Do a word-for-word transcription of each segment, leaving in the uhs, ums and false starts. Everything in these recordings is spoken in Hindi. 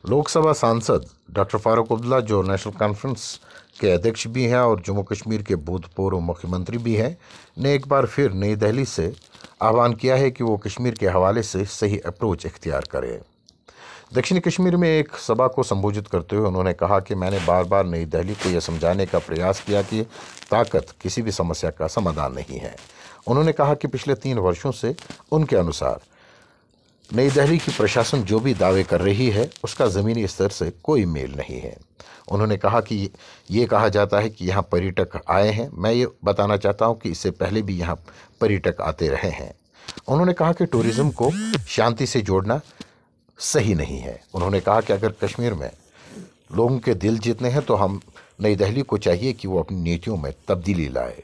लोकसभा सांसद डॉक्टर फारूक अब्दुल्ला, जो नेशनल कॉन्फ्रेंस के अध्यक्ष भी हैं और जम्मू कश्मीर के भूतपूर्व मुख्यमंत्री भी हैं, ने एक बार फिर नई दिल्ली से आह्वान किया है कि वो कश्मीर के हवाले से सही अप्रोच इख्तियार करें। दक्षिणी कश्मीर में एक सभा को संबोधित करते हुए उन्होंने कहा कि मैंने बार बार नई दिल्ली को यह समझाने का प्रयास किया कि ताकत किसी भी समस्या का समाधान नहीं है। उन्होंने कहा कि पिछले तीन वर्षों से उनके अनुसार नई दिल्ली की प्रशासन जो भी दावे कर रही है उसका ज़मीनी स्तर से कोई मेल नहीं है। उन्होंने कहा कि ये कहा जाता है कि यहाँ पर्यटक आए हैं। मैं ये बताना चाहता हूँ कि इससे पहले भी यहाँ पर्यटक आते रहे हैं। उन्होंने कहा कि टूरिज़्म को शांति से जोड़ना सही नहीं है। उन्होंने कहा कि अगर कश्मीर में लोगों के दिल जीतने हैं तो हम नई दिल्ली को चाहिए कि वो अपनी नीतियों में तब्दीली लाए।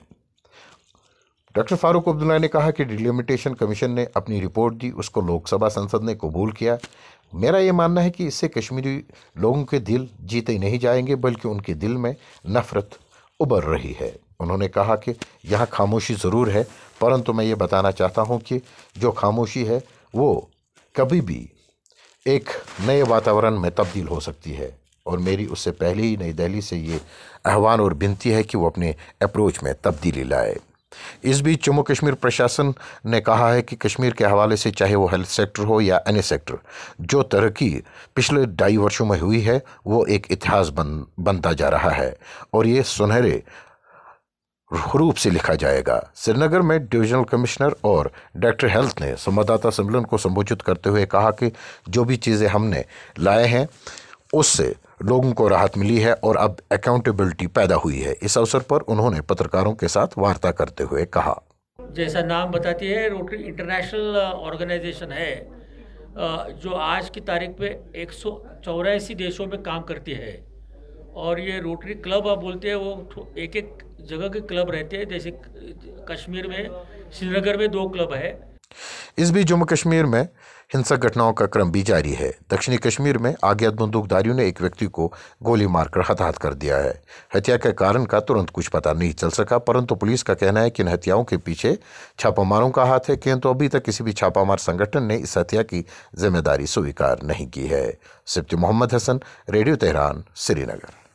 डॉक्टर फारूक अब्दुल्ला ने कहा कि डिलिमिटेशन कमीशन ने अपनी रिपोर्ट दी, उसको लोकसभा संसद ने कबूल किया। मेरा ये मानना है कि इससे कश्मीरी लोगों के दिल जीते नहीं जाएंगे, बल्कि उनके दिल में नफ़रत उभर रही है। उन्होंने कहा कि यहाँ खामोशी ज़रूर है, परंतु मैं ये बताना चाहता हूँ कि जो खामोशी है वो कभी भी एक नए वातावरण में तब्दील हो सकती है। और मेरी उससे पहले ही नई दिल्ली से ये आह्वान और विनती है कि वो अपने अप्रोच में तब्दीली लाए। इस बीच जम्मू कश्मीर प्रशासन ने कहा है कि कश्मीर के हवाले से चाहे वो हेल्थ सेक्टर हो या अन्य सेक्टर, जो तरक्की पिछले ढाई वर्षों में हुई है वो एक इतिहास बन बनता जा रहा है और ये सुनहरे रूप से लिखा जाएगा। श्रीनगर में डिविजनल कमिश्नर और डायरेक्टर हेल्थ ने संवाददाता सम्मेलन को संबोधित करते हुए कहा कि जो भी चीज़ें हमने लाए हैं उससे लोगों को राहत मिली है और अब अकाउंटेबिलिटी पैदा हुई है। इस अवसर पर उन्होंने पत्रकारों के साथ वार्ता करते हुए कहा, जैसा नाम बताती है, रोटरी इंटरनेशनल ऑर्गेनाइजेशन है जो आज की तारीख पे एक सौ चौरासी देशों में काम करती है। और ये रोटरी क्लब आप बोलते हैं, वो एक एक जगह के क्लब रहते हैं। जैसे कश्मीर में श्रीनगर में दो क्लब है। इस बीच जम्मू कश्मीर में हिंसक घटनाओं का क्रम भी जारी है। दक्षिणी कश्मीर में अज्ञात बंदूकधारियों ने एक व्यक्ति को गोली मारकर हताहत कर दिया है। हत्या के कारण का तुरंत कुछ पता नहीं चल सका, परंतु पुलिस का कहना है कि इन हत्याओं के पीछे छापामारों का हाथ है, किंतु अभी तक किसी भी छापामार संगठन ने इस हत्या की जिम्मेदारी स्वीकार नहीं की है। Sipti Mohammad Hasan, radio Tehran, Srinagar.